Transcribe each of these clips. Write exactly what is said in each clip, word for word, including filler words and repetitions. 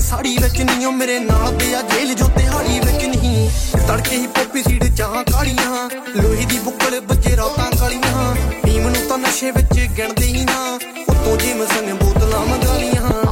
ਸਾੜੀ ਵਿੱਚ ਨਹੀਂ ਮੇਰੇ ਨਾਲ ਦੇ ਆ ਜੇਲ੍ਹ ਜੋ ਤਿਹਾੜੀ ਵਿੱਚ ਨਹੀਂ ਤੜਕੇ ਹੀ ਪੋਪੀ ਸੀਡ ਚਾਹਾਂ ਕਾਲੀਆਂ ਲੋਹੀ ਦੀ ਬੁੱਕਲ ਬੱਜੇ ਰਾਤਾਂ ਕਾਲੀਆਂ ਟੀਮ ਨੂੰ ਤਾਂ ਨਸ਼ੇ ਵਿੱਚ ਗਿਣਦੇ ਹੀ ਨਾ ਉੱਤੋਂ ਜਿਮ ਸੰਗ ਬੋਤਲਾਂ ਮੰਗਾਲੀਆਂ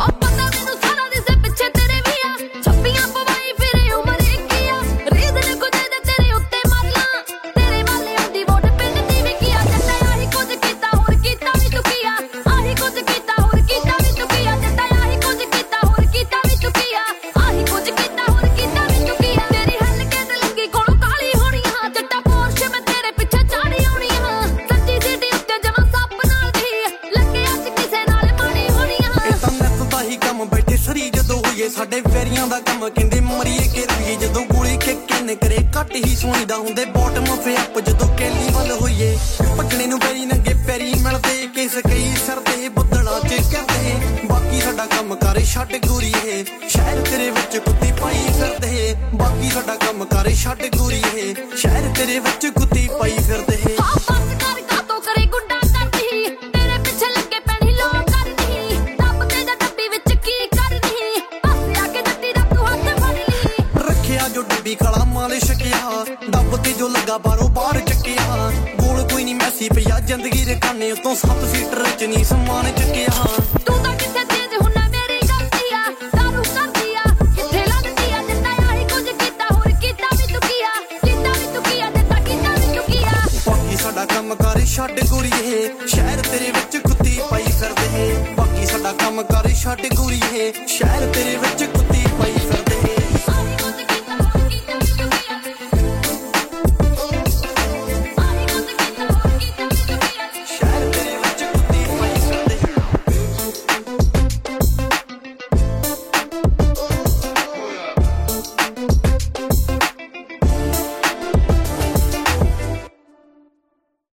ਸਾਡੇ ਫੇਰੀਆਂ ਦਾ ਕੰਮ ਕਹਿੰਦੇ ਮਰੀਏ ਕਿ ਰਹੀਏ ਜਦੋਂ ਗੋਲੀ ਕਿੰਨੇ ਕਰੇ ਘੱਟ ਹੀ ਸੁਣੀਦਾ ਹੁੰਦੇ ਬੋਟਮ ਫੇ ਅਪ ਜਦੋਂ ਕੈਲੀ ਵੱਲ ਹੋਈਏ ਭੱਜਣੇ ਨੂੰ ਪੈਰੀ ਨੰਗੇ ਪੈਰੀ ਮਿਲਦੇ ਕਿਸ ਕਈ ਸਰਦੇ ਬੱਦਲਾਂ ਚ ਕਰਦੇ ਬਾਕੀ ਸਾਡਾ ਕੰਮ ਕਰ ਛੱਡ ਗੋਰੀਏ ਸ਼ਹਿਰ ਤੇਰੇ ਵਿੱਚ ਕੁੱਤੀ ਪਾਈ ਫਿਰਦੇ ਬਾਕੀ ਸਾਡਾ ਕੰਮ ਕਰ ਛੱਡ ਗੋਰੀਏ ਸ਼ਹਿਰ ਤੇਰੇ ਵਿੱਚ ਕੁੱਤੀ ਪਾਈ ਫਿਰਦੇ ਖੜਾ ਮਾਲ ਛਕਿਆ ਡੱਬ ਤੇ ਜੋ ਲੱਗਾ ਬਾਰੋਂ ਬਾਹਰ ਚੱਕਿਆ ਗੋਲ ਕੋਈ ਨਹੀਂ ਮੈਸੀ ਪਿਆ ਜ਼ਿੰਦਗੀ ਦੇ ਕਾਨੇ ਉਤੋਂ ਸੱਤ ਸੀਟਰ ਚ ਨਹੀਂ ਸਮਾਨ ਚੱਕਿਆ ਤੂੰ ਤਾਂ ਕਿੱਥੇ ਤੇਜ ਹੁੰਨਾ ਮੇਰੀ ਗਲਤੀ ਆ ਦਾਰੂ ਕਰਦੀ ਆ ਕਿੱਥੇ ਲੱਗਦੀ ਆ ਜਿੱਦਾਂ ਆਹੀ ਕੁਝ ਕੀਤਾ ਹੋਰ ਕੀਤਾ ਵੀ ਤੂੰ ਕੀਆ ਕੀਤਾ ਵੀ ਤੂੰ ਕੀਆ ਜਿੱਦਾਂ ਕੀਤਾ ਵੀ ਤੂੰ ਕੀਆ ਬਾਕੀ ਸਾਡਾ ਕੰਮ ਕਰ ਛੱਡ ਗੋਰੀਏ ਸ਼ਹਿਰ ਤੇਰੇ ਵਿੱਚ ਕੁੱਤੀ ਪਾਈ ਫਿਰਦੇ ਬਾਕੀ ਸਾਡਾ ਕੰਮ ਕਰ ਛੱਡ ਗੋਰੀਏ ਸ਼ਹਿਰ ਤੇਰੇ ਵਿੱਚ